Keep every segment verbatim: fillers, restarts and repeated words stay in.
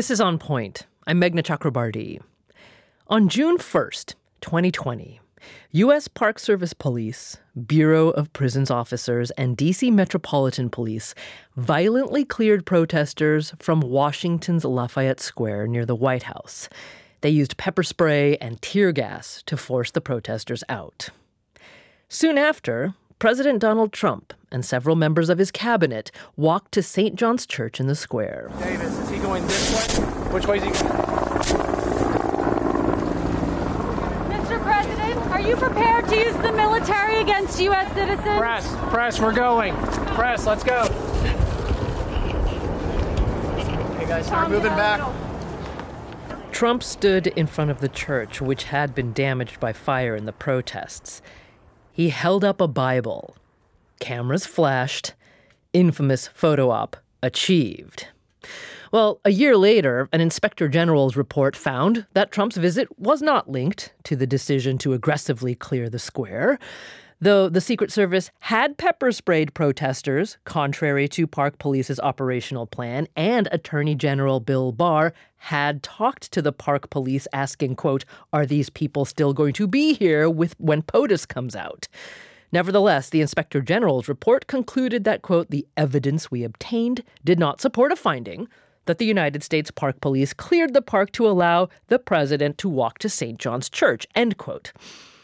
This is On Point. I'm Meghna Chakrabarti. On June first, twenty twenty, U S Park Service Police, Bureau of Prisons officers, and D C Metropolitan Police violently cleared protesters from Washington's Lafayette Square near the White House. They used pepper spray and tear gas to force the protesters out. Soon after, President Donald Trump and several members of his cabinet walked to Saint John's Church in the square. Davis, is he going this way? Which way is he going? Mister President, are you prepared to use the military against U S citizens? Press, press, we're going. Press, let's go. Hey guys, start moving back. Trump stood in front of the church, which had been damaged by fire in the protests. He held up a Bible. Cameras flashed. Infamous photo op achieved. Well, a year later, an inspector general's report found that Trump's visit was not linked to the decision to aggressively clear the square, though the Secret Service had pepper sprayed protesters, contrary to Park Police's operational plan, and Attorney General Bill Barr had talked to the Park Police asking, quote, "Are these people still going to be here with when POTUS comes out?" Nevertheless, the Inspector General's report concluded that, quote, "the evidence we obtained did not support a finding that the United States Park Police cleared the park to allow the president to walk to Saint John's Church," end quote.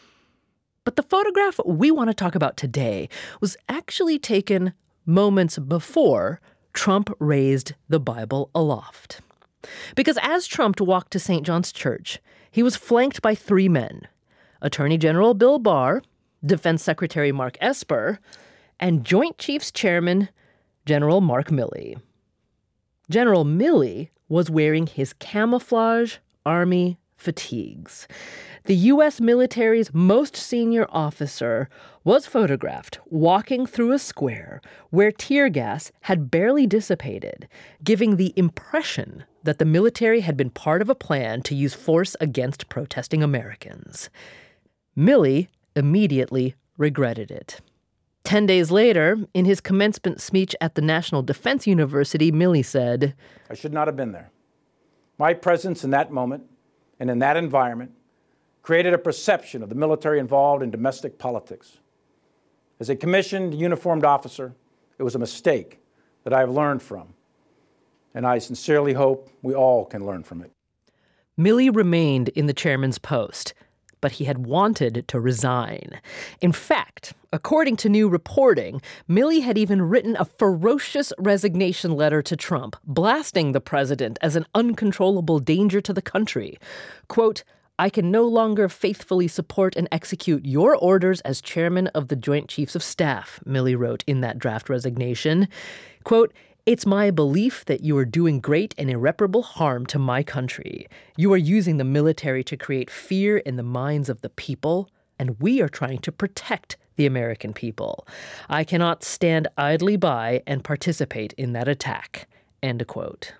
But the photograph we want to talk about today was actually taken moments before Trump raised the Bible aloft. Because as Trump walked to Saint John's Church, he was flanked by three men: Attorney General Bill Barr, Defense Secretary Mark Esper, and Joint Chiefs Chairman General Mark Milley. General Milley was wearing his camouflage Army fatigues. The U S military's most senior officer was photographed walking through a square where tear gas had barely dissipated, giving the impression that the military had been part of a plan to use force against protesting Americans. Milley immediately regretted it. Ten days later, in his commencement speech at the National Defense University, Milley said, "I should not have been there. My presence in that moment and in that environment created a perception of the military involved in domestic politics. As a commissioned, uniformed officer, it was a mistake that I have learned from, and I sincerely hope we all can learn from it." Milley remained in the chairman's post, but he had wanted to resign. In fact, according to new reporting, Milley had even written a ferocious resignation letter to Trump, blasting the president as an uncontrollable danger to the country. Quote, "I can no longer faithfully support and execute your orders as chairman of the Joint Chiefs of Staff," Milley wrote in that draft resignation. Quote, "It's my belief that you are doing great and irreparable harm to my country. You are using the military to create fear in the minds of the people, and we are trying to protect the American people. I cannot stand idly by and participate in that attack," end quote.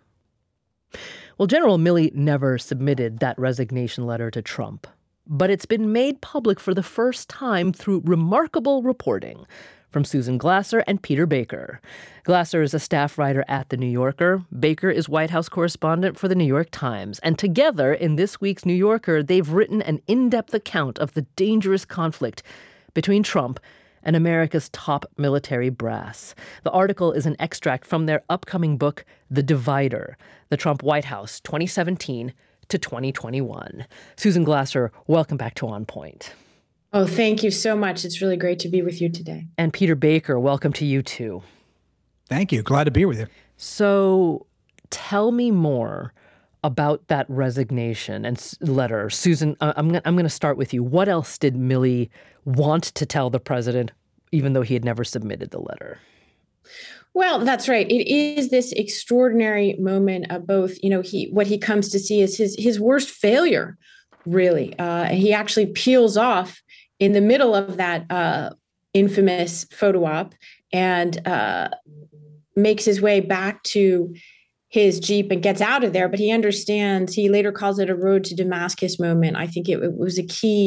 Well, General Milley never submitted that resignation letter to Trump, but it's been made public for the first time through remarkable reporting from Susan Glasser and Peter Baker. Glasser is a staff writer at The New Yorker. Baker is White House correspondent for The New York Times. And together, in this week's New Yorker, they've written an in-depth account of the dangerous conflict between Trump and America's top military brass. The article is an extract from their upcoming book, The Divider, The Trump White House, twenty seventeen to twenty twenty-one. Susan Glasser, welcome back to On Point. Oh, thank you so much. It's really great to be with you today. And Peter Baker, welcome to you too. Thank you. Glad to be with you. So tell me more about that resignation and letter. Susan, I'm, I'm going to start with you. What else did Milley want to tell the president, even though he had never submitted the letter? Well, that's right. It is this extraordinary moment of both, you know, he what he comes to see is his his worst failure, really. Uh, he actually peels off in the middle of that uh, infamous photo op and uh, makes his way back to his Jeep and gets out of there. But he understands, he later calls it a road to Damascus moment. I think it, it was a key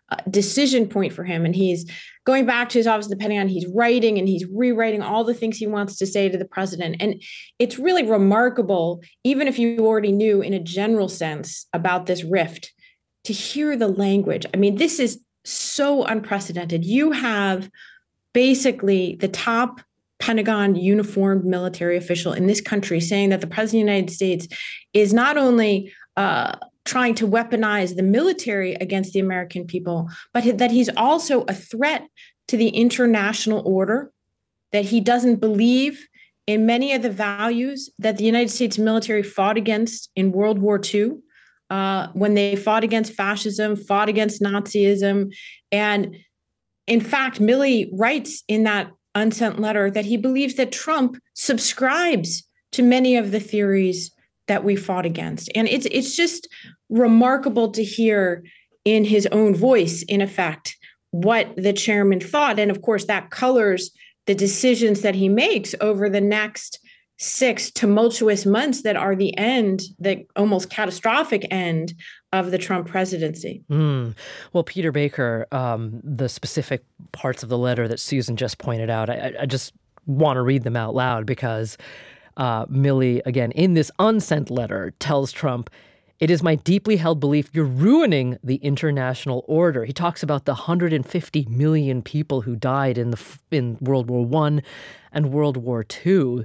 uh, decision point for him. And he's going back to his office, depending on, he's writing and he's rewriting all the things he wants to say to the president. And it's really remarkable, even if you already knew in a general sense about this rift, to hear the language. I mean, this is so unprecedented. You have basically the top Pentagon uniformed military official in this country saying that the president of the United States is not only uh, trying to weaponize the military against the American people, but that he's also a threat to the international order, that he doesn't believe in many of the values that the United States military fought against in World War Two, uh, when they fought against fascism, fought against Nazism. And in fact, Milley writes in that unsent letter that he believes that Trump subscribes to many of the theories that we fought against. And it's it's just remarkable to hear in his own voice, in effect, what the chairman thought. And of course, that colors the decisions that he makes over the next six tumultuous months that are the end, the almost catastrophic end of the Trump presidency. Mm. Well, Peter Baker, um, the specific parts of the letter that Susan just pointed out, I, I just want to read them out loud because uh, Milley, again, in this unsent letter, tells Trump, "It is my deeply held belief you're ruining the international order." He talks about the one hundred fifty million people who died in the in World War One and World War Two.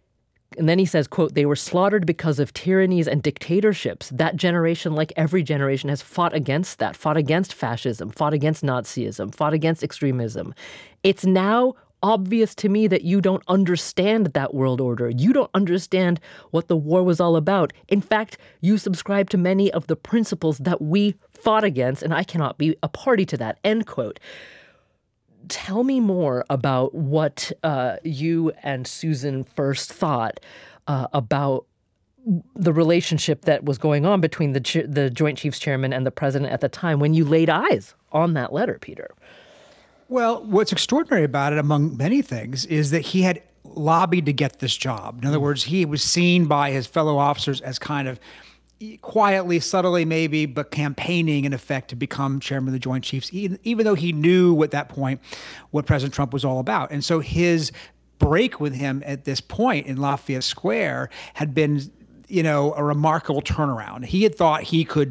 And then he says, quote, "They were slaughtered because of tyrannies and dictatorships. That generation, like every generation, has fought against that, fought against fascism, fought against Nazism, fought against extremism. It's now obvious to me that you don't understand that world order. You don't understand what the war was all about. In fact, you subscribe to many of the principles that we fought against, and I cannot be a party to that," end quote. Tell me more about what uh, you and Susan first thought uh, about the relationship that was going on between the ch- the Joint Chiefs Chairman and the president at the time when you laid eyes on that letter, Peter. Well, what's extraordinary about it, among many things, is that he had lobbied to get this job. In other words, he was seen by his fellow officers as kind of quietly, subtly maybe, but campaigning in effect to become chairman of the Joint Chiefs, even though he knew at that point what President Trump was all about. And so his break with him at this point in Lafayette Square had been, you know, a remarkable turnaround. He had thought he could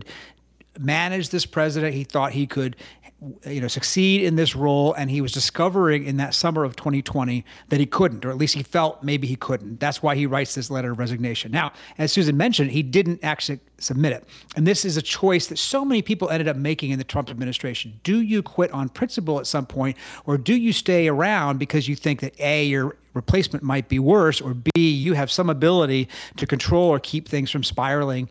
manage this president. He thought he could, you know, succeed in this role. And he was discovering in that summer of twenty twenty that he couldn't, or at least he felt maybe he couldn't. That's why he writes this letter of resignation. Now, as Susan mentioned, he didn't actually submit it. And this is a choice that so many people ended up making in the Trump administration. Do you quit on principle at some point, or do you stay around because you think that A, your replacement might be worse, or B, you have some ability to control or keep things from spiraling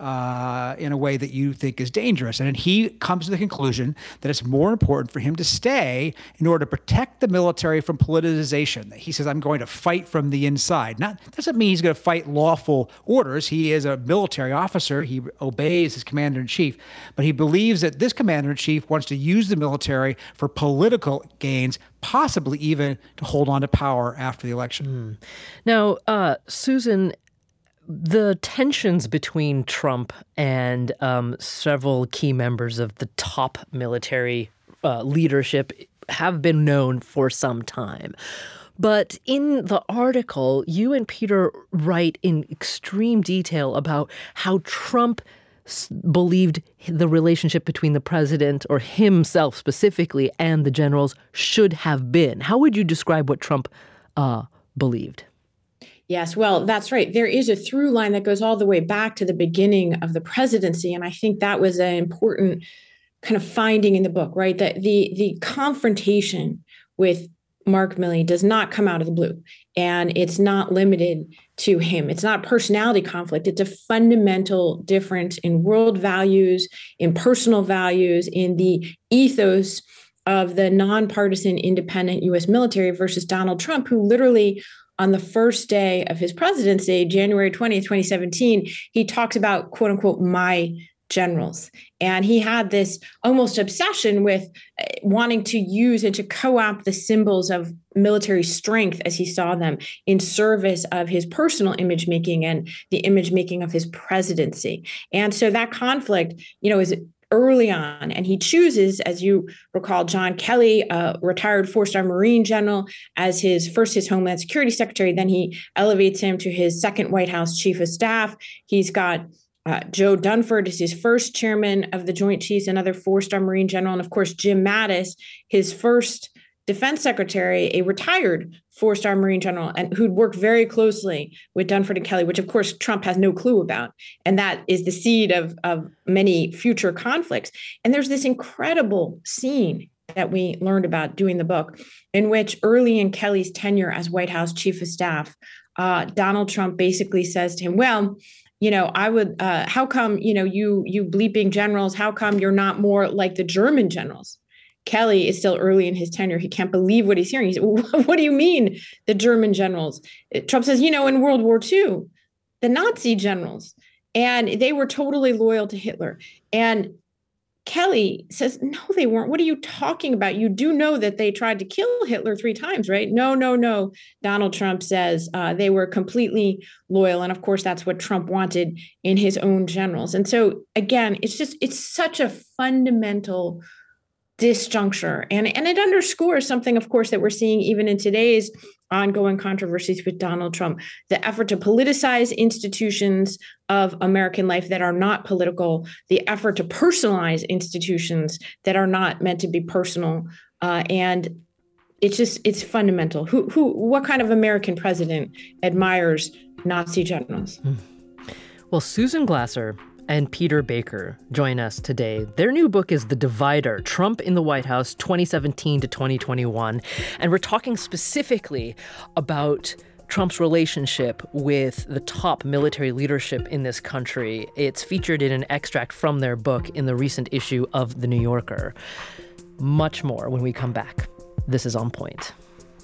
Uh, in a way that you think is dangerous. And he comes to the conclusion that it's more important for him to stay in order to protect the military from politicization. He says, I'm going to fight from the inside. Not doesn't mean he's going to fight lawful orders. He is a military officer. He obeys his commander-in-chief. But he believes that this commander-in-chief wants to use the military for political gains, possibly even to hold on to power after the election. Mm. Now, uh, Susan, the tensions between Trump and um, several key members of the top military uh, leadership have been known for some time. But in the article, you and Peter write in extreme detail about how Trump s- believed the relationship between the president, or himself specifically, and the generals should have been. How would you describe what Trump uh, believed? Yes, well, that's right. There is a through line that goes all the way back to the beginning of the presidency. And I think that was an important kind of finding in the book, right? That the the confrontation with Mark Milley does not come out of the blue. And it's not limited to him. It's not personality conflict. It's a fundamental difference in world values, in personal values, in the ethos of the nonpartisan independent U S military versus Donald Trump, who literally, on the first day of his presidency, January twentieth, twenty seventeen, he talks about, quote unquote, my generals. And he had this almost obsession with wanting to use and to co-opt the symbols of military strength as he saw them in service of his personal image making and the image making of his presidency. And so that conflict, you know, is early on. And he chooses, as you recall, John Kelly, a retired four-star Marine general, as his first his Homeland Security Secretary. Then he elevates him to his second White House Chief of Staff. He's got uh, Joe Dunford as his first chairman of the Joint Chiefs, another four-star Marine general. And of course, Jim Mattis, his first Defense Secretary, a retired four-star Marine general, and who'd worked very closely with Dunford and Kelly, which of course Trump has no clue about. And that is the seed of, of many future conflicts. And there's this incredible scene that we learned about doing the book, in which early in Kelly's tenure as White House Chief of Staff, uh, Donald Trump basically says to him, well, you know, I would, uh, how come, you know, you, you bleeping generals, how come you're not more like the German generals? Kelly is still early in his tenure. He can't believe what he's hearing. He's, what do you mean, the German generals? Trump says, you know, in World War Two, the Nazi generals, and they were totally loyal to Hitler. And Kelly says, no, they weren't. What are you talking about? You do know that they tried to kill Hitler three times, right? No, no, no. Donald Trump says uh, they were completely loyal. And of course, that's what Trump wanted in his own generals. And so, again, it's just, it's such a fundamental disjuncture. And, and it underscores something, of course, that we're seeing even in today's ongoing controversies with Donald Trump, the effort to politicize institutions of American life that are not political, the effort to personalize institutions that are not meant to be personal. Uh, and it's just, it's fundamental. Who, who, what kind of American president admires Nazi generals? Well, Susan Glasser and Peter Baker join us today. Their new book is The Divider, Trump in the White House, twenty seventeen to twenty twenty-one. And we're talking specifically about Trump's relationship with the top military leadership in this country. It's featured in an extract from their book in the recent issue of The New Yorker. Much more when we come back. This is On Point.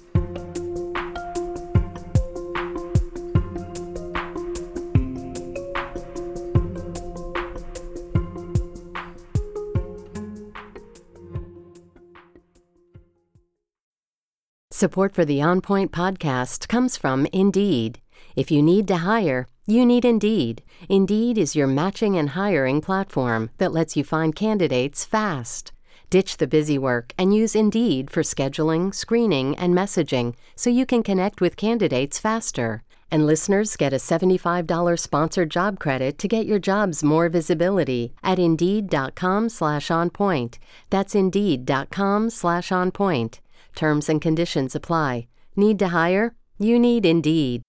Support for the On Point podcast comes from Indeed. If you need to hire, you need Indeed. Indeed is your matching and hiring platform that lets you find candidates fast. Ditch the busy work and use Indeed for scheduling, screening, and messaging so you can connect with candidates faster. And listeners get a seventy-five dollars sponsored job credit to get your jobs more visibility at Indeed.com slash on point. That's Indeed.com slash on point. Terms and conditions apply. Need to hire? You need Indeed.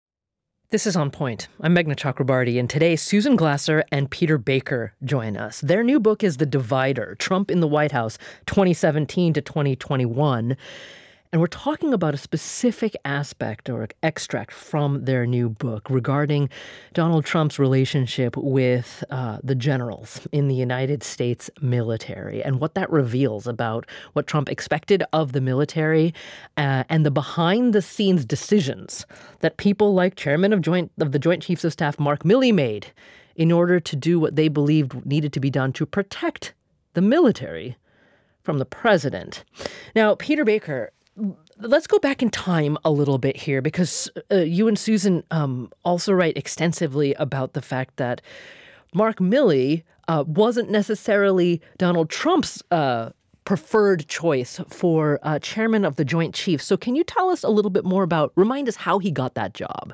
This is On Point. I'm Meghna Chakrabarti, and today Susan Glasser and Peter Baker join us. Their new book is The Divider, Trump in the White House, twenty seventeen to twenty twenty-one. And we're talking about a specific aspect or extract from their new book regarding Donald Trump's relationship with uh, the generals in the United States military and what that reveals about what Trump expected of the military uh, and the behind-the-scenes decisions that people like Chairman of Joint of the Joint Chiefs of Staff Mark Milley made in order to do what they believed needed to be done to protect the military from the president. Now, Peter Baker, let's go back in time a little bit here, because uh, you and Susan um, also write extensively about the fact that Mark Milley uh, wasn't necessarily Donald Trump's uh, preferred choice for uh, chairman of the Joint Chiefs. So can you tell us a little bit more about, remind us how he got that job?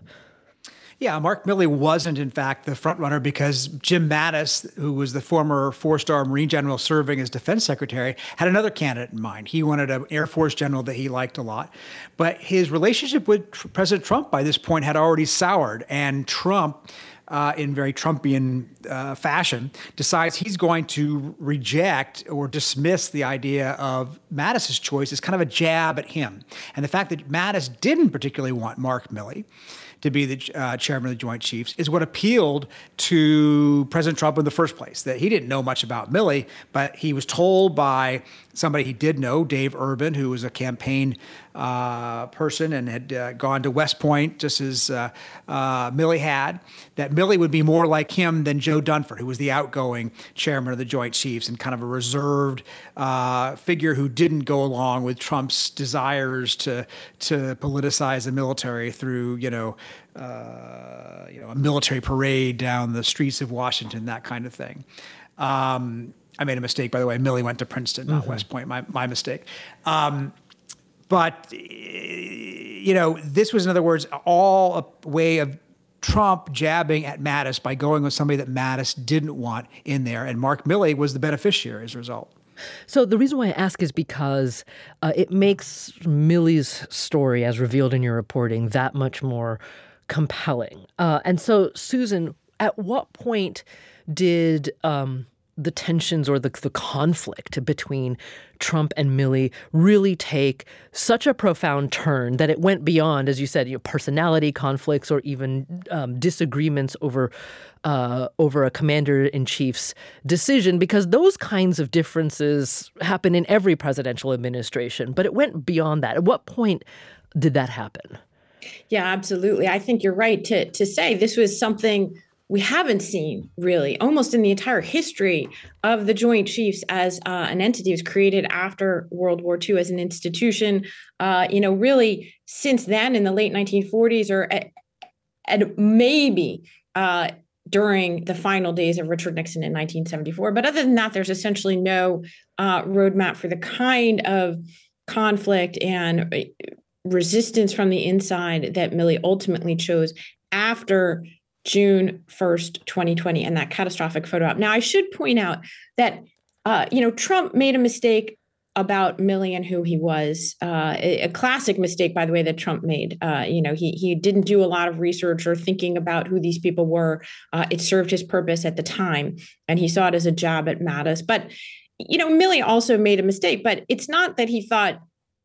Yeah, Mark Milley wasn't, in fact, the frontrunner because Jim Mattis, who was the former four-star Marine general serving as defense secretary, had another candidate in mind. He wanted an Air Force general that he liked a lot. But his relationship with President Trump by this point had already soured, and Trump, uh, in very Trumpian uh, fashion, decides he's going to reject or dismiss the idea of Mattis's choice as kind of a jab at him. And the fact that Mattis didn't particularly want Mark Milley to be the uh, chairman of the Joint Chiefs is what appealed to President Trump in the first place, that he didn't know much about Milley, but he was told by somebody he did know, Dave Urban, who was a campaign uh, person and had uh, gone to West Point just as uh, uh, Milley had, that Milley would be more like him than Joe Dunford, who was the outgoing chairman of the Joint Chiefs and kind of a reserved uh, figure who didn't go along with Trump's desires to to politicize the military through, you know, Uh, you know, a military parade down the streets of Washington, that kind of thing. Um, I made a mistake, by the way. Milley went to Princeton, not mm-hmm. West Point. My my mistake. Um, but you know, this was, in other words, all a way of Trump jabbing at Mattis by going with somebody that Mattis didn't want in there, and Mark Milley was the beneficiary as a result. So the reason why I ask is because uh, it makes Milley's story, as revealed in your reporting, that much more compelling. Uh, and so, Susan, at what point did um, the tensions or the, the conflict between Trump and Milley really take such a profound turn that it went beyond, as you said, you know, personality conflicts or even um, disagreements over uh, over a commander-in-chief's decision? Because those kinds of differences happen in every presidential administration, but it went beyond that. At what point did that happen? Yeah, absolutely. I think you're right to to say this was something we haven't seen really almost in the entire history of the Joint Chiefs as uh, an entity. It was created after World War Two as an institution. Uh, you know, really since then in the late nineteen forties or at, at maybe uh, during the final days of Richard Nixon in nineteen seventy-four. But other than that, there's essentially no uh, roadmap for the kind of conflict and resistance from the inside that Milley ultimately chose after June first, twenty twenty, and that catastrophic photo op. Now, I should point out that, uh, you know, Trump made a mistake about Milley and who he was, uh, a, a classic mistake, by the way, that Trump made. Uh, you know, he he didn't do a lot of research or thinking about who these people were. Uh, it served his purpose at the time, and he saw it as a jab at Mattis. But, you know, Milley also made a mistake, but it's not that he thought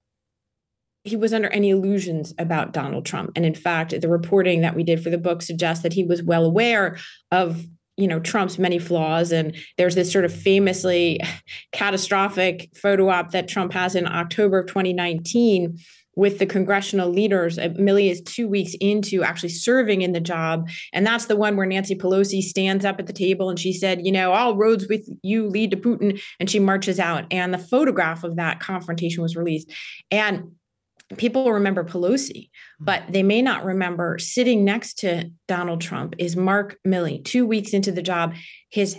he was under any illusions about Donald Trump. And in fact, the reporting that we did for the book suggests that he was well aware of, you know, Trump's many flaws. And there's this sort of famously catastrophic photo op that Trump has in October of twenty nineteen with the congressional leaders. Milley is two weeks into actually serving in the job. And that's the one where Nancy Pelosi stands up at the table and she said, you know, all roads with you lead to Putin. And she marches out. And the photograph of that confrontation was released. And people remember Pelosi, but they may not remember sitting next to Donald Trump is Mark Milley, two weeks into the job. His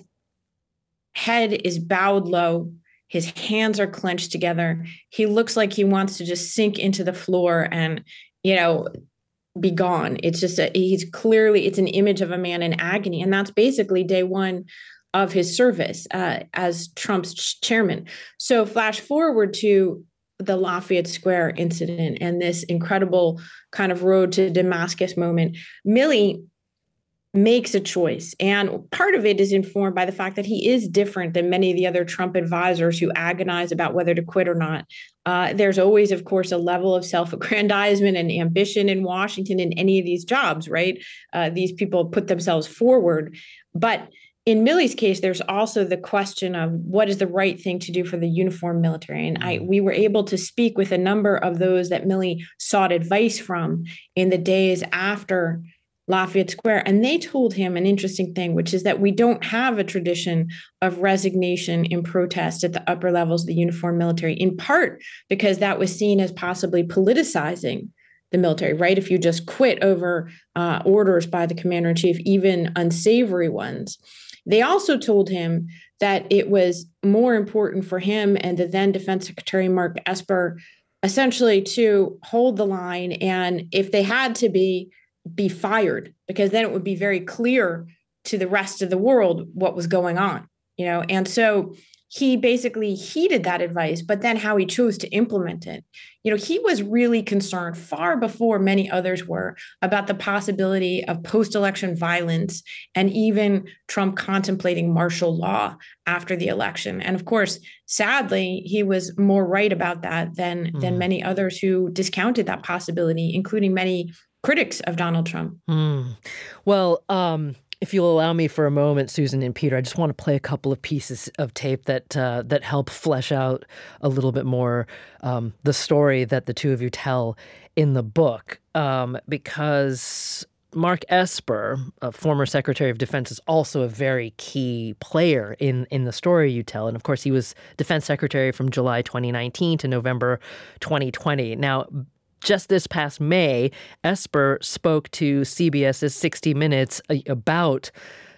head is bowed low. His hands are clenched together. He looks like he wants to just sink into the floor and, you know, be gone. It's just, a, he's clearly, it's an image of a man in agony. And that's basically day one of his service uh, as Trump's chairman. So flash forward to the Lafayette Square incident and this incredible kind of road to Damascus moment. Milley makes a choice. And part of it is informed by the fact that he is different than many of the other Trump advisors who agonize about whether to quit or not. Uh, there's always, of course, a level of self-aggrandizement and ambition in Washington in any of these jobs, right? Uh, these people put themselves forward. But in Milley's case, there's also the question of what is the right thing to do for the uniformed military. And I, we were able to speak with a number of those that Milley sought advice from in the days after Lafayette Square. And they told him an interesting thing, which is that we don't have a tradition of resignation in protest at the upper levels of the uniformed military, in part because that was seen as possibly politicizing the military, right? If you just quit over uh, orders by the commander-in-chief, even unsavory ones. They also told him that it was more important for him and the then Defense Secretary Mark Esper essentially to hold the line, and if they had to be, be fired, because then it would be very clear to the rest of the world what was going on, you know? And so he basically heeded that advice, but then how he chose to implement it. You know, he was really concerned far before many others were about the possibility of post-election violence and even Trump contemplating martial law after the election. And of course, sadly, he was more right about that than, mm. than many others who discounted that possibility, including many critics of Donald Trump. Mm. Well, um, if you'll allow me for a moment, Susan and Peter, I just want to play a couple of pieces of tape that uh, that help flesh out a little bit more um, the story that the two of you tell in the book, um, because Mark Esper, a former Secretary of Defense, is also a very key player in, in the story you tell. And of course, he was Defense Secretary from July twenty nineteen to November twenty twenty. Now, just this past May, Esper spoke to C B S's sixty minutes about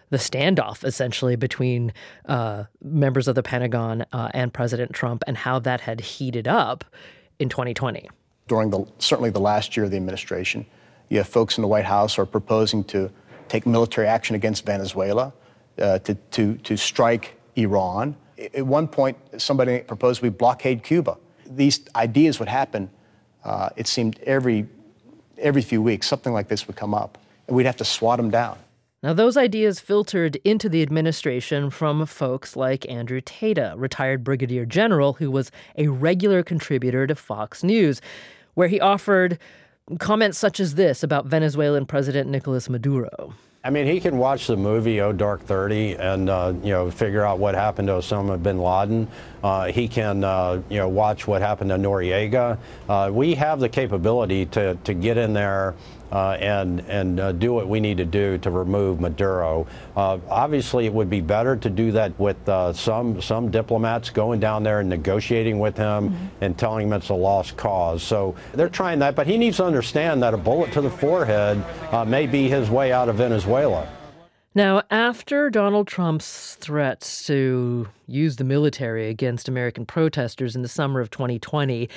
the standoff, essentially, between uh, members of the Pentagon uh, and President Trump, and how that had heated up in twenty twenty. During the certainly the last year of the administration, you have folks in the White House who are proposing to take military action against Venezuela, uh, to, to, to strike Iran. At one point, somebody proposed we blockade Cuba. These ideas would happen, uh, it seemed, every, every few weeks. Something like this would come up, and we'd have to swat them down. Now, those ideas filtered into the administration from folks like Andrew Tata, retired brigadier general who was a regular contributor to Fox News, where he offered comments such as this about Venezuelan President Nicolas Maduro. I mean, he can watch the movie Oh Dark thirty and, uh, you know, figure out what happened to Osama bin Laden. Uh, he can, uh, you know, watch what happened to Noriega. Uh, we have the capability to, to get in there uh, and, and uh, do what we need to do to remove Maduro. Uh, obviously, it would be better to do that with uh, some, some diplomats going down there and negotiating with him mm-hmm. and telling him it's a lost cause. So they're trying that, but he needs to understand that a bullet to the forehead uh, may be his way out of Venezuela. Now, after Donald Trump's threats to use the military against American protesters in the summer of twenty twenty,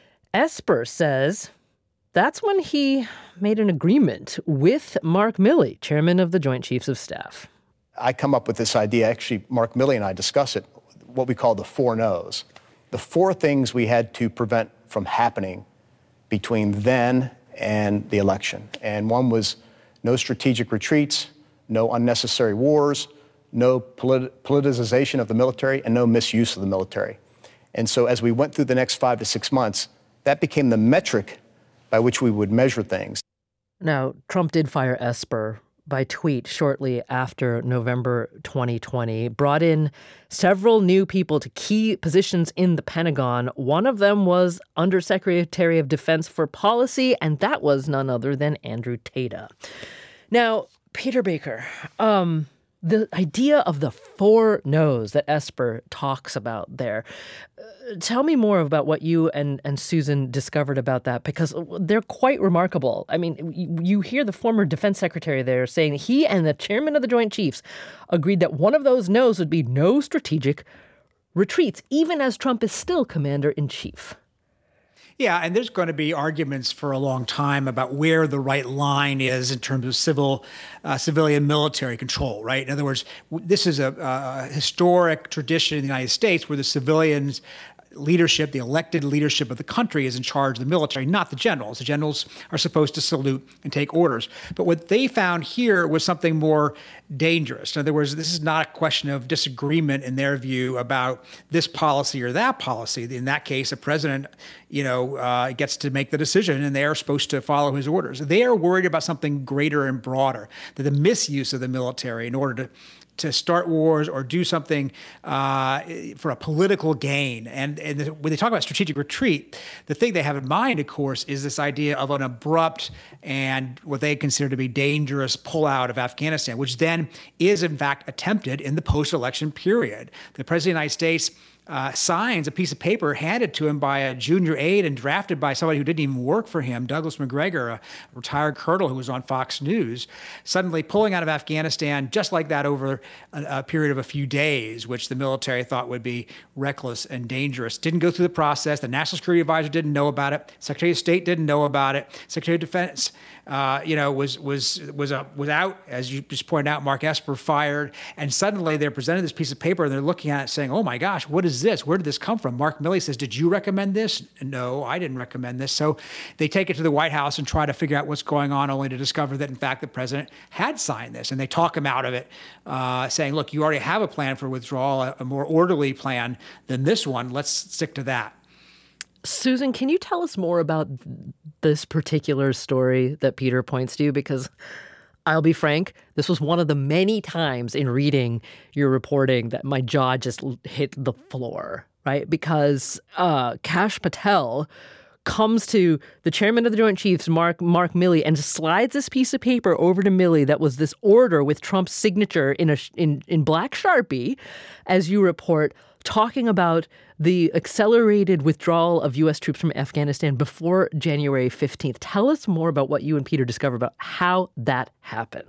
Esper says that's when he made an agreement with Mark Milley, chairman of the Joint Chiefs of Staff. I come up with this idea. Actually, Mark Milley and I discuss it, what we call the four no's. The four things we had to prevent from happening between then and the election. And one was no strategic retreats, no unnecessary wars, no polit- politicization of the military, and no misuse of the military. And so as we went through the next five to six months, that became the metric by which we would measure things. Now, Trump did fire Esper by tweet shortly after November twenty twenty, brought in several new people to key positions in the Pentagon. One of them was Undersecretary of Defense for Policy, and that was none other than Andrew Tata. Now, Peter Baker, um, the idea of the four no's that Esper talks about there, uh, tell me more about what you and, and Susan discovered about that, because they're quite remarkable. I mean, you, you hear the former defense secretary there saying he and the chairman of the Joint Chiefs agreed that one of those no's would be no strategic retreats, even as Trump is still commander-in-chief. Yeah, and there's going to be arguments for a long time about where the right line is in terms of civil, uh, civilian military control, right? In other words, this is a, a historic tradition in the United States where the civilians leadership, the elected leadership of the country is in charge of the military, not the generals. The generals are supposed to salute and take orders. But what they found here was something more dangerous. In other words, this is not a question of disagreement in their view about this policy or that policy. In that case, a president, you know, uh, gets to make the decision and they are supposed to follow his orders. They are worried about something greater and broader, that the misuse of the military in order to to start wars or do something uh, for a political gain. And, and when they talk about strategic retreat, the thing they have in mind, of course, is this idea of an abrupt and what they consider to be dangerous pullout of Afghanistan, which then is, in fact, attempted in the post-election period. The President of the United States Uh, signs a piece of paper handed to him by a junior aide and drafted by somebody who didn't even work for him, Douglas McGregor, a retired colonel who was on Fox News, suddenly pulling out of Afghanistan just like that over a, a period of a few days, which the military thought would be reckless and dangerous. Didn't go through the process. The National Security Advisor didn't know about it. Secretary of State didn't know about it. Secretary of Defense, uh, you know, was was was a, was out, as you just pointed out. Mark Esper fired, and suddenly they're presented this piece of paper and they're looking at it, saying, "Oh my gosh, what is this? Where did this come from?" Mark Milley says, "Did you recommend this?" "No, I didn't recommend this." So they take it to the White House and try to figure out what's going on, only to discover that, in fact, the president had signed this. And they talk him out of it, uh, saying, look, you already have a plan for withdrawal, a, a more orderly plan than this one. Let's stick to that. Susan, can you tell us more about this particular story that Peter points to? Because I'll be frank, this was one of the many times in reading your reporting that my jaw just hit the floor, right? Because uh, Kash Patel comes to the chairman of the Joint Chiefs, Mark Mark Milley, and slides this piece of paper over to Milley that was this order with Trump's signature in a in, in black Sharpie, as you report, talking about the accelerated withdrawal of U S troops from Afghanistan before January fifteenth. Tell us more about what you and Peter discovered about how that happened.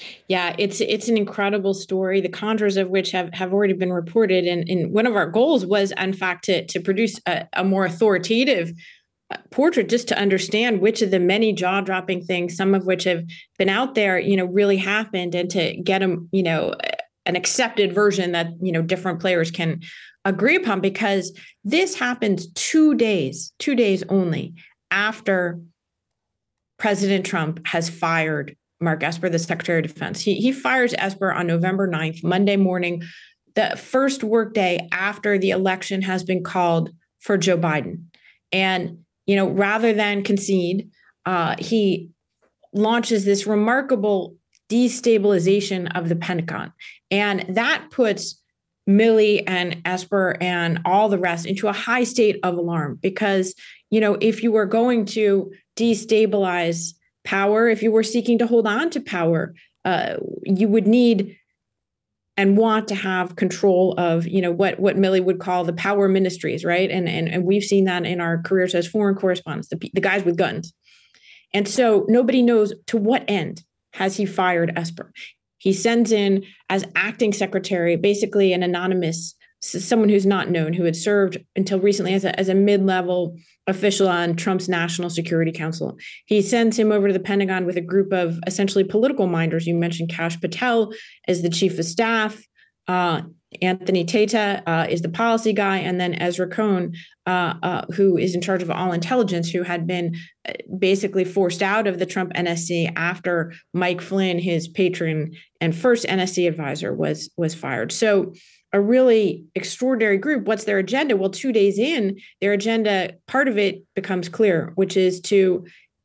Yeah, it's it's an incredible story, the contours of which have, have already been reported. And, and one of our goals was, in fact, to, to produce a, a more authoritative portrait, just to understand which of the many jaw-dropping things, some of which have been out there, you know, really happened, and to get them, you know, an accepted version that, you know, different players can agree upon, because this happens two days, two days only after President Trump has fired Mark Esper, the Secretary of Defense. He, he fires Esper on November ninth, Monday morning, the first workday after the election has been called for Joe Biden. And, you know, rather than concede, uh, he launches this remarkable destabilization of the Pentagon. And that puts Milley and Esper and all the rest into a high state of alarm, because, you know, if you were going to destabilize power, if you were seeking to hold on to power, uh, you would need and want to have control of, you know, what what Milley would call the power ministries, right? And and, and we've seen that in our careers as foreign correspondents, the, the guys with guns. And so nobody knows to what end has he fired Esper. He sends in as acting secretary, basically an anonymous, someone who's not known, who had served until recently as a, as a mid-level official on Trump's National Security Council. He sends him over to the Pentagon with a group of essentially political minders. You mentioned Kash Patel as the chief of staff. Uh, Anthony Tata uh, is the policy guy. And then Ezra Cohen, uh, uh, who is in charge of all intelligence, who had been basically forced out of the Trump N S C after Mike Flynn, his patron and first N S C advisor, was, was fired. So a really extraordinary group. What's their agenda? Well, two days in, their agenda, part of it becomes clear, which is to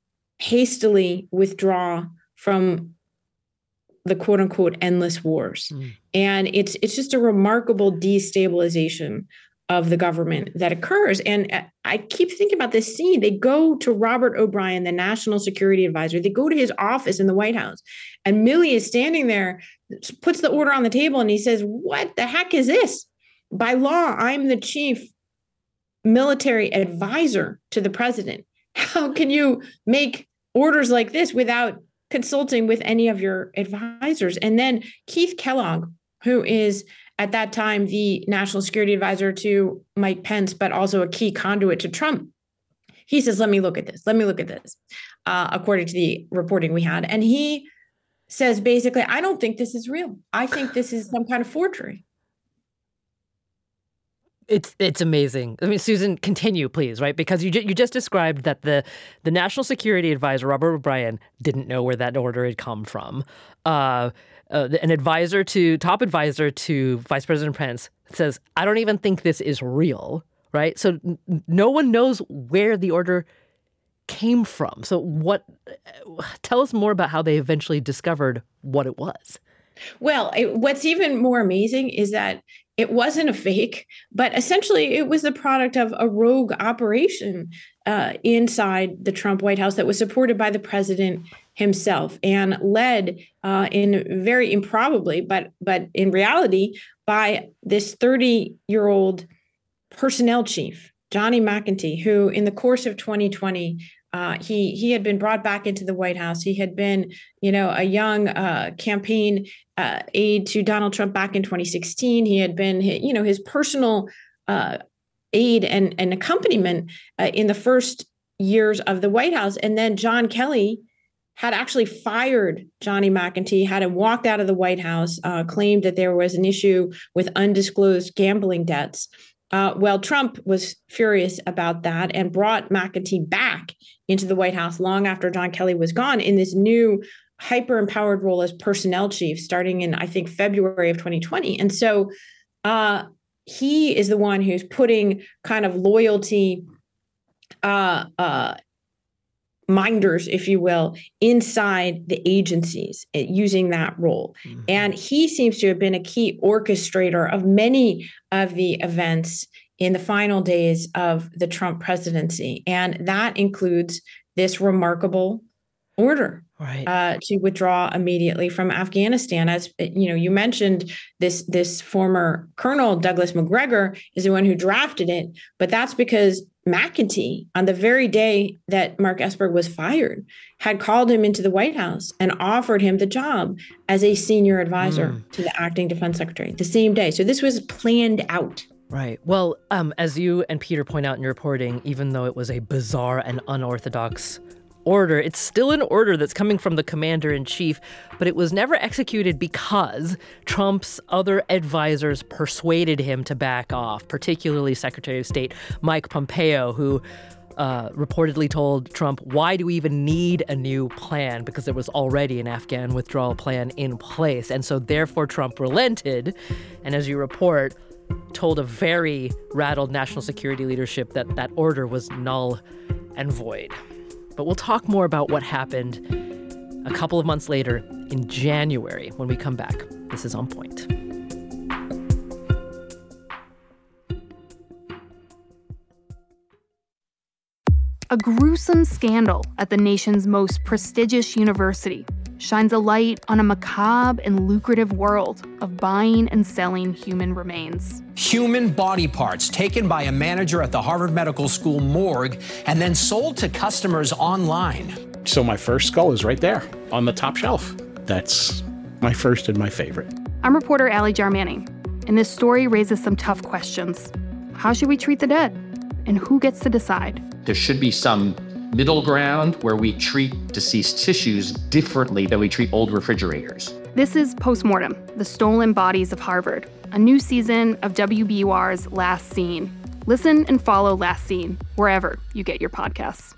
hastily withdraw from the quote unquote endless wars. Mm. And it's it's just a remarkable destabilization of the government that occurs. And I keep thinking about this scene. They go to Robert O'Brien, the national security advisor. They go to his office in the White House, and Milley is standing there, puts the order on the table, and he says, "What the heck is this? By law, I'm the chief military advisor to the president. How can you make orders like this without consulting with any of your advisors?" And then Keith Kellogg, who is at that time the national security advisor to Mike Pence, but also a key conduit to Trump, he says, let me look at this. Let me look at this, uh, according to the reporting we had. And he says, basically, I don't think this is real. I think this is some kind of forgery. It's it's amazing. I mean, Susan, continue, please, right? Because you, ju- you just described that the, the national security advisor, Robert O'Brien, didn't know where that order had come from. Uh, uh, an advisor to, top advisor to Vice President Pence says, I don't even think this is real, right? So n- no one knows where the order came from. So what? Tell us more about how they eventually discovered what it was. Well, it, what's even more amazing is that it wasn't a fake, but essentially it was the product of a rogue operation uh, inside the Trump White House that was supported by the president himself and led uh, in very improbably, but but in reality, by this thirty-year-old personnel chief, Johnny McEntee, who in the course of twenty twenty, Uh, he he had been brought back into the White House. He had been, you know, a young uh, campaign uh, aide to Donald Trump back in twenty sixteen. He had been, you know, his personal uh, aide and, and accompaniment uh, in the first years of the White House. And then John Kelly had actually fired Johnny McEntee, had him walked out of the White House, uh, claimed that there was an issue with undisclosed gambling debts. Uh, well, Trump was furious about that and brought McEntee back into the White House long after John Kelly was gone in this new hyper-empowered role as personnel chief starting in, I think, February of twenty twenty. And so uh, he is the one who's putting kind of loyalty uh, uh, minders, if you will, inside the agencies using that role. Mm-hmm. And he seems to have been a key orchestrator of many of the events in the final days of the Trump presidency. And that includes this remarkable order right. uh, to withdraw immediately from Afghanistan. As you know, you mentioned this, this former Colonel Douglas Macgregor is the one who drafted it, but that's because McEntee, on the very day that Mark Esper was fired, had called him into the White House and offered him the job as a senior advisor mm. to the acting defense secretary the same day. So this was planned out. Right. Well, um, as you and Peter point out in your reporting, even though it was a bizarre and unorthodox order, it's still an order that's coming from the commander-in-chief, but it was never executed because Trump's other advisors persuaded him to back off, particularly Secretary of State Mike Pompeo, who uh, reportedly told Trump, why do we even need a new plan? Because there was already an Afghan withdrawal plan in place. And so therefore Trump relented, and as you report, told a very rattled national security leadership that that order was null and void. But we'll talk more about what happened a couple of months later in January when we come back. This is On Point. A gruesome scandal at the nation's most prestigious university shines a light on a macabre and lucrative world of buying and selling human remains. Human body parts taken by a manager at the Harvard Medical School morgue and then sold to customers online. So my first skull is right there on the top shelf. That's my first and my favorite. I'm reporter Allie Jarmanning, and this story raises some tough questions. How should we treat the dead? And who gets to decide? There should be some middle ground where we treat deceased tissues differently than we treat old refrigerators. This is Postmortem, the Stolen Bodies of Harvard, a new season of W B U R's Last Seen. Listen and follow Last Seen wherever you get your podcasts.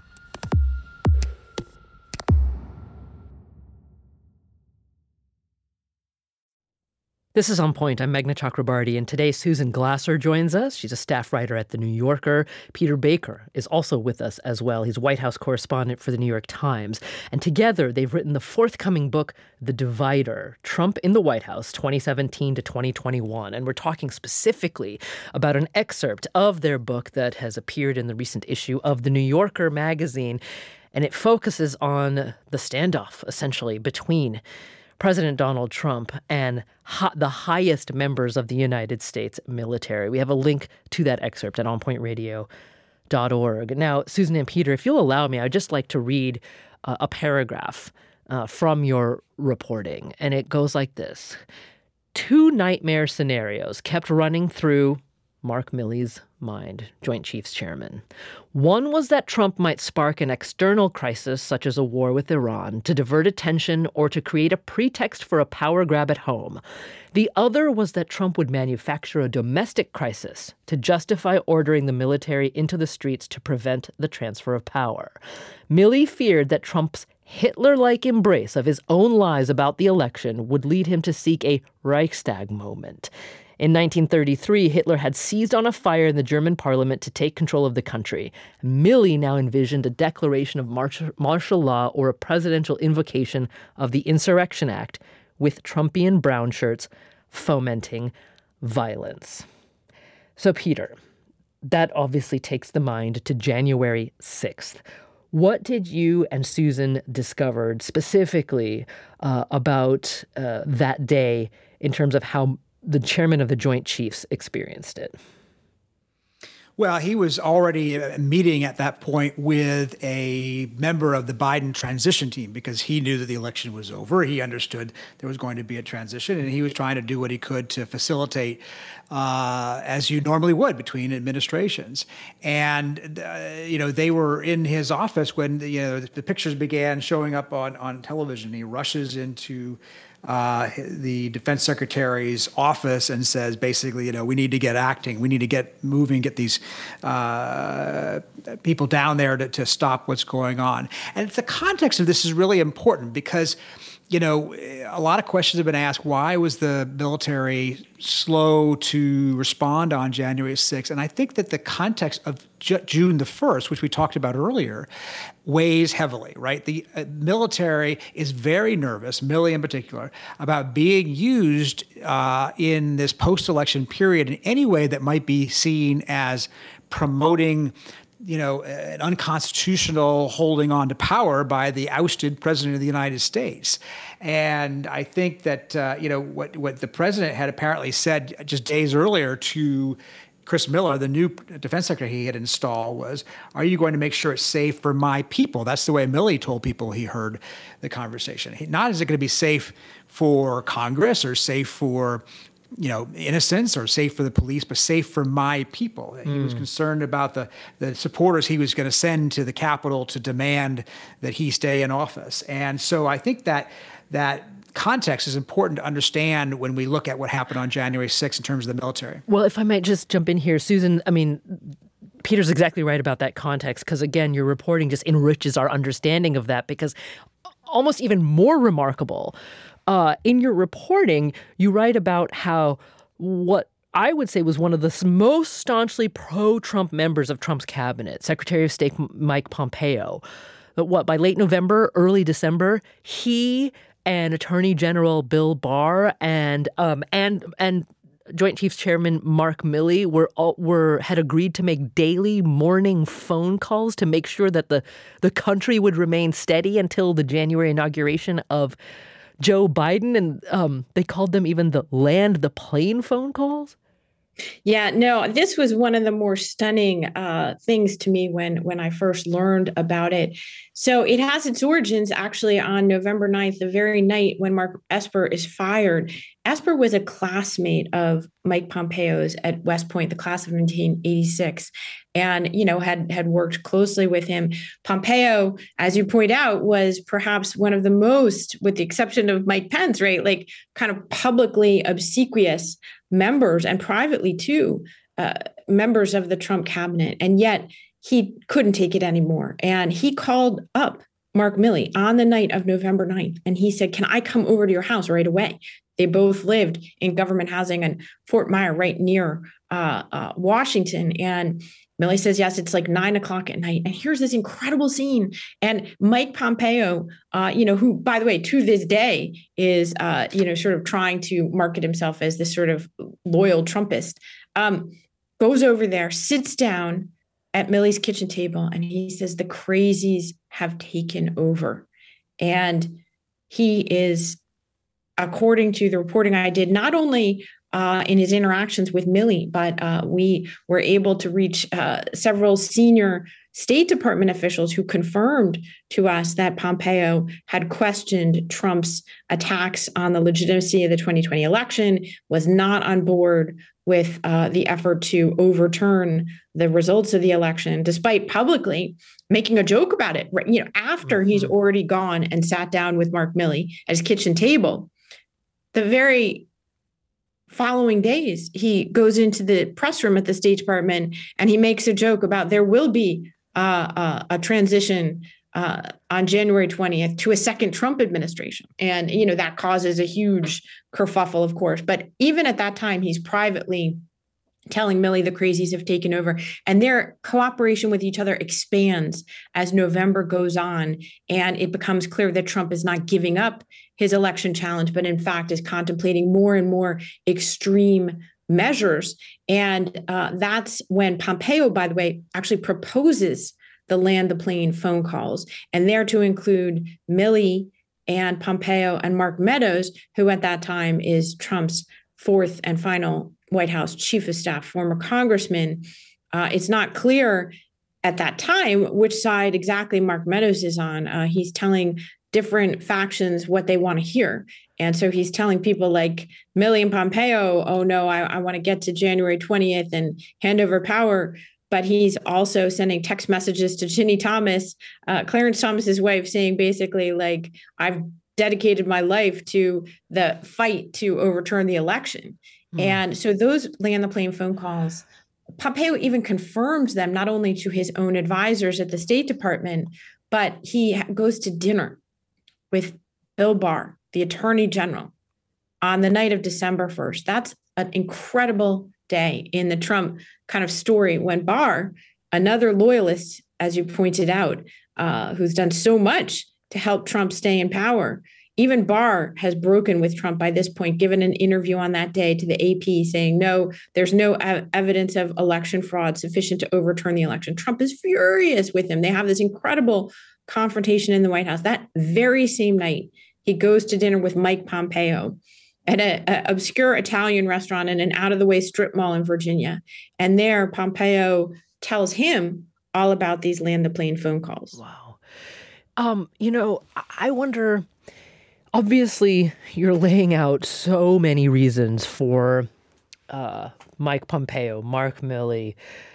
This is On Point. I'm Meghna Chakrabarti, and today Susan Glasser joins us. She's a staff writer at The New Yorker. Peter Baker is also with us as well. He's White House correspondent for The New York Times. And together, they've written the forthcoming book, The Divider, Trump in the White House, twenty seventeen to twenty twenty-one. And we're talking specifically about an excerpt of their book that has appeared in the recent issue of The New Yorker magazine. And it focuses on the standoff, essentially, between President Donald Trump and ha- the highest members of the United States military. We have a link to that excerpt at on point radio dot org. Now, Susan and Peter, if you'll allow me, I'd just like to read uh, a paragraph uh, from your reporting. And it goes like this. Two nightmare scenarios kept running through Mark Milley's mind, Joint Chiefs Chairman. One was that Trump might spark an external crisis, such as a war with Iran, to divert attention or to create a pretext for a power grab at home. The other was that Trump would manufacture a domestic crisis to justify ordering the military into the streets to prevent the transfer of power. Milley feared that Trump's Hitler-like embrace of his own lies about the election would lead him to seek a Reichstag moment. In nineteen thirty-three, Hitler had seized on a fire in the German parliament to take control of the country. Milley now envisioned a declaration of martial law or a presidential invocation of the Insurrection Act, with Trumpian brown shirts fomenting violence. So, Peter, that obviously takes the mind to January sixth. What did you and Susan discover specifically uh, about uh, that day in terms of how the chairman of the Joint Chiefs experienced it? Well, he was already meeting at that point with a member of the Biden transition team because he knew that the election was over. He understood there was going to be a transition, and he was trying to do what he could to facilitate, uh, as you normally would, between administrations. And, uh, you know, they were in his office when, the, you know, the, the pictures began showing up on, on television. He rushes into Uh, the defense secretary's office and says, basically, you know, we need to get acting. We need to get moving, get these uh, people down there to, to stop what's going on. And the context of this is really important because, you know, a lot of questions have been asked. Why was the military slow to respond on January sixth? And I think that the context of J- June the first, which we talked about earlier, weighs heavily, right? The uh, military is very nervous, Milley in particular, about being used uh, in this post-election period in any way that might be seen as promoting, you know, an unconstitutional holding on to power by the ousted president of the United States. And I think that, uh, you know, what, what the president had apparently said just days earlier to Chris Miller, the new defense secretary he had installed, was, are you going to make sure it's safe for my people? That's the way Milley told people he heard the conversation. He, not is it going to be safe for Congress or safe for, you know, innocents or safe for the police, but safe for my people. Mm. He was concerned about the, the supporters he was going to send to the Capitol to demand that he stay in office. And so I think that that context is important to understand when we look at what happened on January sixth in terms of the military. Well, if I might just jump in here, Susan, I mean, Peter's exactly right about that context, because again, your reporting just enriches our understanding of that, because almost even more remarkable, uh, in your reporting, you write about how what I would say was one of the most staunchly pro-Trump members of Trump's cabinet, Secretary of State Mike Pompeo, that what, by late November, early December, he and Attorney General Bill Barr and um, and and Joint Chiefs Chairman Mark Milley were all, were had agreed to make daily morning phone calls to make sure that the the country would remain steady until the January inauguration of Joe Biden, and um, they called them even the land the plane phone calls. Yeah, no, this was one of the more stunning uh, things to me when when I first learned about it. So it has its origins actually on November ninth, the very night when Mark Esper is fired. Esper was a classmate of Mike Pompeo's at West Point, the class of nineteen eighty-six, and, you know, had had worked closely with him. Pompeo, as you point out, was perhaps one of the most, with the exception of Mike Pence, right, like kind of publicly obsequious members, and privately too, uh, members of the Trump cabinet. And yet he couldn't take it anymore. And he called up Mark Milley on the night of November ninth. And he said, can I come over to your house right away? They both lived in government housing in Fort Myer, right near uh, uh, Washington. And Milley says, yes, it's like nine o'clock at night. And here's this incredible scene. And Mike Pompeo, uh, you know, who, by the way, to this day is, uh, you know, sort of trying to market himself as this sort of loyal Trumpist, um, goes over there, sits down at Milley's kitchen table, and he says, the crazies have taken over. And he is, according to the reporting I did, not only Uh, in his interactions with Milley, but uh, we were able to reach uh, several senior State Department officials who confirmed to us that Pompeo had questioned Trump's attacks on the legitimacy of the twenty twenty election, was not on board with uh, the effort to overturn the results of the election, despite publicly making a joke about it. You know, after mm-hmm. he's already gone and sat down with Mark Milley at his kitchen table, the very following days, he goes into the press room at the State Department and he makes a joke about there will be uh, uh, a transition uh, on January twentieth to a second Trump administration. And, you know, that causes a huge kerfuffle, of course. But even at that time, he's privately telling Milley the crazies have taken over, and their cooperation with each other expands as November goes on. And it becomes clear that Trump is not giving up his election challenge, but in fact is contemplating more and more extreme measures. And uh, that's when Pompeo, by the way, actually proposes the land the plane phone calls, and they're to include Milley and Pompeo and Mark Meadows, who at that time is Trump's fourth and final White House chief of staff, former congressman. Uh, it's not clear at that time which side exactly Mark Meadows is on. Uh, he's telling different factions what they want to hear. And so he's telling people like Milley and Pompeo, oh, no, I, I want to get to January twentieth and hand over power. But he's also sending text messages to Ginny Thomas, uh, Clarence Thomas's wife, saying basically like, I've dedicated my life to the fight to overturn the election. Mm. And so those land the plane phone calls, Pompeo even confirms them not only to his own advisors at the State Department, but he goes to dinner with Bill Barr, the Attorney General, on the night of December first. That's an incredible day in the Trump kind of story when Barr, another loyalist, as you pointed out, uh, who's done so much to help Trump stay in power, even Barr has broken with Trump by this point, given an interview on that day to the A P saying, no, there's no ev- evidence of election fraud sufficient to overturn the election. Trump is furious with him. They have this incredible confrontation in the White House. That very same night, he goes to dinner with Mike Pompeo. at an obscure Italian restaurant in an out-of-the-way strip mall in Virginia. And there, Pompeo tells him all about these land the plane phone calls. Wow. Um, you know, I wonder, obviously, you're laying out so many reasons for uh, Mike Pompeo, Mark Milley,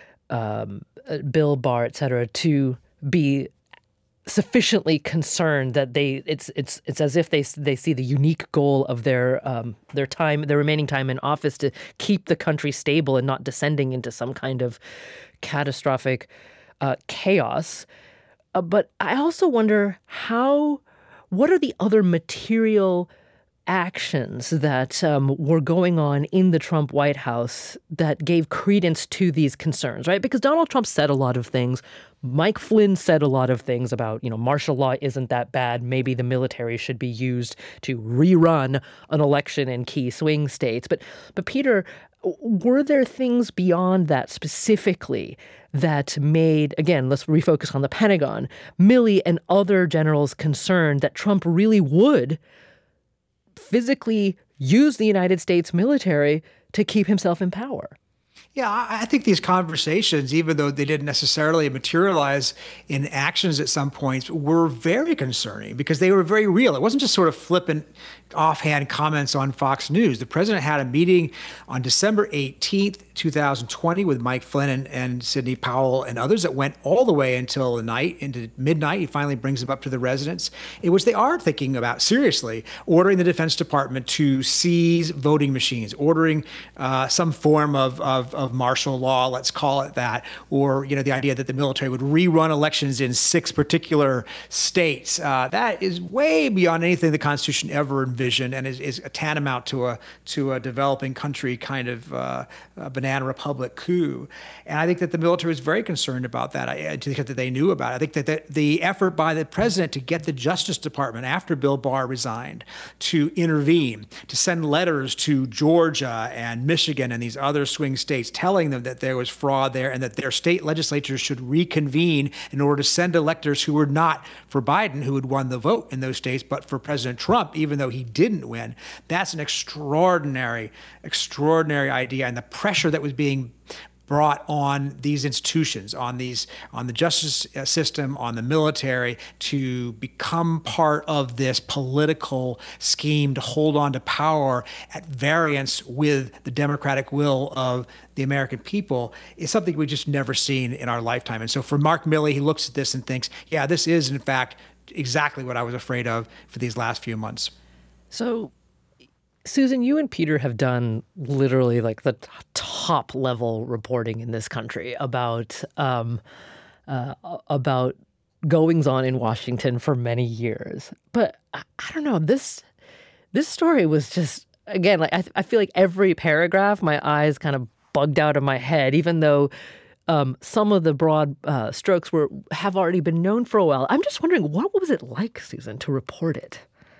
um, Bill Barr, et cetera, to be sufficiently concerned that they it's it's it's as if they they see the unique goal of their um, their time their remaining time in office to keep the country stable and not descending into some kind of catastrophic uh, chaos. Uh, but I also wonder how what are the other material actions that um, were going on in the Trump White House that gave credence to these concerns, right? Because Donald Trump said a lot of things. Mike Flynn said a lot of things about, you know, martial law isn't that bad. Maybe the military should be used to rerun an election in key swing states. But, but Peter, were there things beyond that specifically that made, again, let's refocus on the Pentagon, Milley and other generals concerned that Trump really would physically use the United States military to keep himself in power? Yeah, I think these conversations, even though they didn't necessarily materialize in actions at some points, were very concerning because they were very real. It wasn't just sort of flippant, offhand comments on Fox News. The president had a meeting on December eighteenth, two thousand twenty with Mike Flynn and, and Sidney Powell and others that went all the way until the night, into midnight. He finally brings them up to the residence, in which they are thinking about, seriously, ordering the Defense Department to seize voting machines, ordering uh, some form of, of, of martial law, let's call it that, or, you know, the idea that the military would rerun elections in six particular states. Uh, that is way beyond anything the Constitution ever envisioned. And is, is a tantamount to a to a developing country kind of uh, banana republic coup. And I think that the military was very concerned about that. I, to the extent that they knew about it. I think that the, the effort by the president to get the Justice Department after Bill Barr resigned to intervene, to send letters to Georgia and Michigan and these other swing states telling them that there was fraud there and that their state legislatures should reconvene in order to send electors who were not for Biden, who had won the vote in those states, but for President Trump, even though he didn't win. That's an extraordinary, extraordinary idea. And the pressure that was being brought on these institutions, on these, on the justice system, on the military, to become part of this political scheme to hold on to power at variance with the democratic will of the American people, is something we've just never seen in our lifetime. And so for Mark Milley, he looks at this and thinks, yeah, this is in fact exactly what I was afraid of for these last few months. So, Susan, you and Peter have done literally like the t- top level reporting in this country about um, uh, about goings on in Washington for many years. But I, I don't know, this this story was just, again, like I, I feel like every paragraph, my eyes kind of bugged out of my head, even though um, some of the broad uh, strokes were have already been known for a while. I'm just wondering, what was it like, Susan, to report it?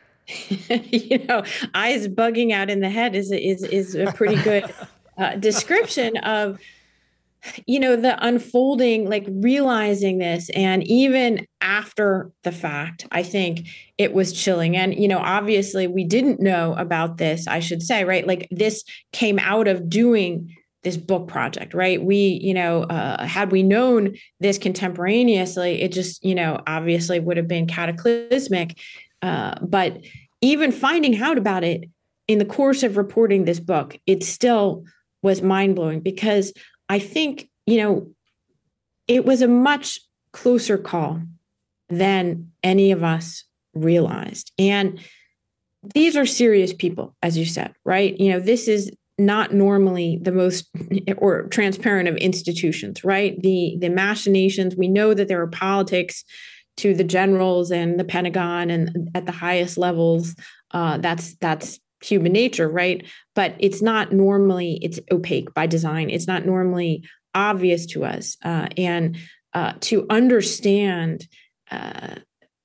You know, eyes bugging out in the head is is is a pretty good uh, description of, you know, the unfolding, like realizing this. And even after the fact, I think it was chilling. And, you know, obviously we didn't know about this, I should say, right? Like this came out of doing this book project, right? We, you know, uh, had we known this contemporaneously, it just, you know, obviously would have been cataclysmic. Uh, but even finding out about it in the course of reporting this book, it still was mind-blowing because I think, you know, it was a much closer call than any of us realized. And these are serious people, as you said, right? You know, this is not normally the most or transparent of institutions, right? The, the machinations, we know that there are politics to the generals and the Pentagon and at the highest levels. Uh, that's that's human nature, right? But it's not normally, it's opaque by design. It's not normally obvious to us. Uh, and uh, to understand uh,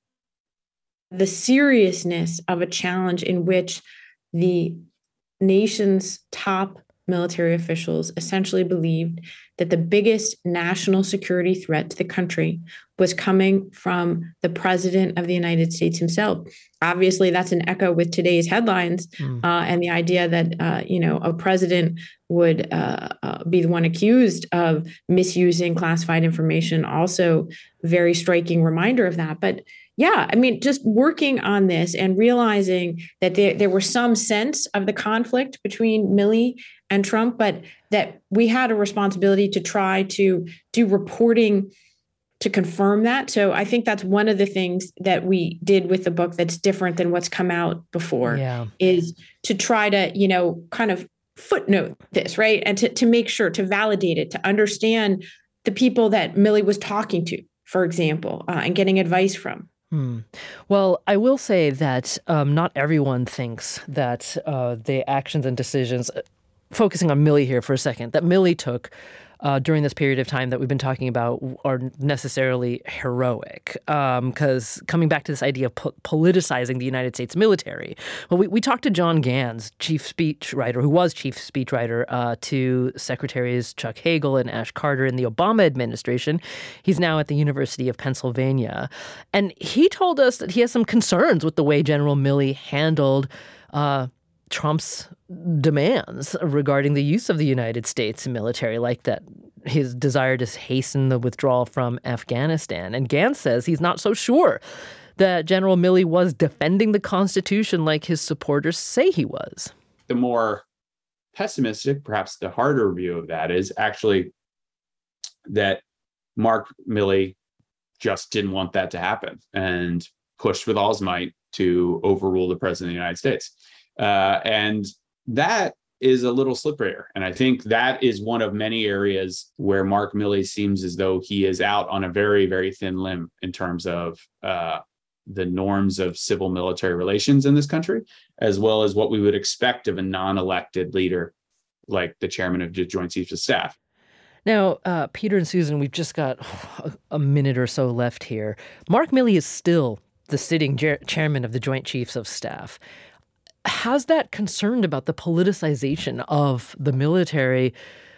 the seriousness of a challenge in which the nation's top military officials essentially believed that the biggest national security threat to the country was coming from the president of the United States himself. Obviously, that's an echo with today's headlines mm. uh, and the idea that, uh, you know, a president would uh, uh, be the one accused of misusing classified information. Also, very striking reminder of that. But yeah, I mean, just working on this and realizing that there, there was some sense of the conflict between Milley and Trump, but that we had a responsibility to try to do reporting to confirm that. So I think that's one of the things that we did with the book that's different than what's come out before, yeah. is to try to, you know, kind of footnote this, right? And to, to make sure, to validate it, to understand the people that Milley was talking to, for example, uh, and getting advice from. Hmm. Well, I will say that um, not everyone thinks that uh, the actions and decisions, uh, focusing on Milley here for a second, that Milley took uh, during this period of time that we've been talking about are necessarily heroic. Because um, coming back to this idea of po- politicizing the United States military, well, we, we talked to John Gans, chief speechwriter, who was chief speechwriter uh, to Secretaries Chuck Hagel and Ash Carter in the Obama administration. He's now at the University of Pennsylvania. And he told us that he has some concerns with the way General Milley handled uh, Trump's demands regarding the use of the United States military, like that his desire to hasten the withdrawal from Afghanistan. And Gans says he's not so sure that General Milley was defending the Constitution like his supporters say he was. The more pessimistic, perhaps the harder view of that is actually that Mark Milley just didn't want that to happen and pushed with all his might to overrule the president of the United States. Uh, and that is a little slipperier. And I think that is one of many areas where Mark Milley seems as though he is out on a very, very thin limb in terms of uh, the norms of civil military relations in this country, as well as what we would expect of a non-elected leader like the chairman of the Joint Chiefs of Staff. Now, uh, Peter and Susan, we've just got a minute or so left here. Mark Milley is still the sitting ger- chairman of the Joint Chiefs of Staff. Has that concern about the politicization of the military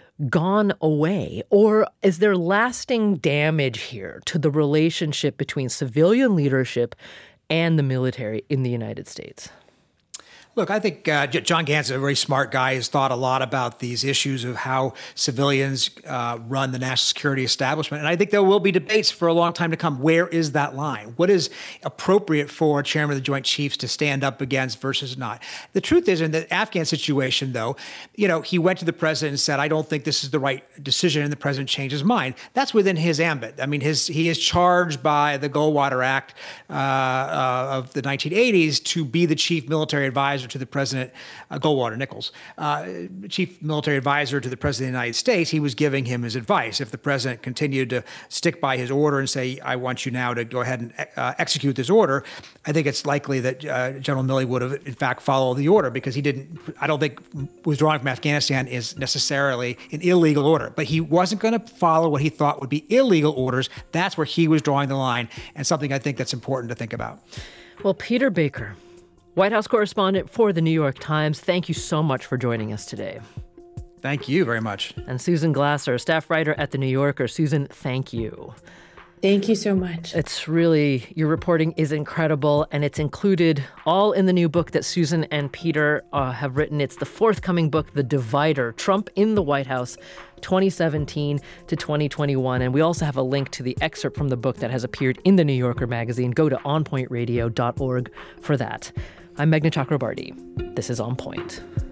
gone away? Or is there lasting damage here to the relationship between civilian leadership and the military in the United States? Look, I think uh, John Gans is a very smart guy. He's thought a lot about these issues of how civilians uh, run the national security establishment. And I think there will be debates for a long time to come. Where is that line? What is appropriate for a chairman of the Joint Chiefs to stand up against versus not? The truth is, in the Afghan situation, though, you know, he went to the president and said, I don't think this is the right decision, and the president changed his mind. That's within his ambit. I mean, his he is charged by the Goldwater Act uh, uh, of the nineteen eighties to be the chief military advisor to the president, uh, Goldwater Nichols, uh, chief military advisor to the president of the United States. He was giving him his advice. If the president continued to stick by his order and say, I want you now to go ahead and uh, execute this order, I think it's likely that uh, General Milley would have, in fact, followed the order, because he didn't, I don't think withdrawing from Afghanistan is necessarily an illegal order, but he wasn't going to follow what he thought would be illegal orders. That's where he was drawing the line, and something I think that's important to think about. Well, Peter Baker, White House correspondent for The New York Times, thank you so much for joining us today. Thank you very much. And Susan Glasser, staff writer at The New Yorker. Susan, thank you. Thank you so much. It's really, your reporting is incredible, and it's included all in the new book that Susan and Peter uh, have written. It's the forthcoming book, The Divider, Trump in the White House, twenty seventeen to twenty twenty-one. And we also have a link to the excerpt from the book that has appeared in The New Yorker magazine. Go to on point radio dot org for that. I'm Meghna Chakrabarti. This is On Point.